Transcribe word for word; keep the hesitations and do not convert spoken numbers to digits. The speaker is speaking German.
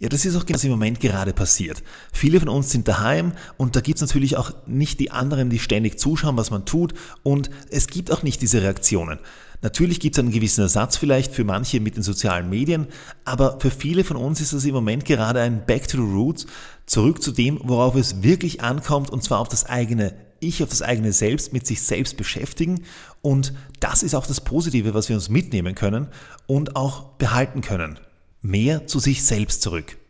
Ja, das ist auch genau, was im Moment gerade passiert. Viele von uns sind daheim und da gibt es natürlich auch nicht die anderen, die ständig zuschauen, was man tut, und es gibt auch nicht diese Reaktionen. Natürlich gibt es einen gewissen Ersatz vielleicht für manche mit den sozialen Medien, aber für viele von uns ist das im Moment gerade ein Back to the Roots, zurück zu dem, worauf es wirklich ankommt, und zwar auf das eigene Ich, auf das eigene Selbst, mit sich selbst beschäftigen, und das ist auch das Positive, was wir uns mitnehmen können und auch behalten können. Mehr zu sich selbst zurück.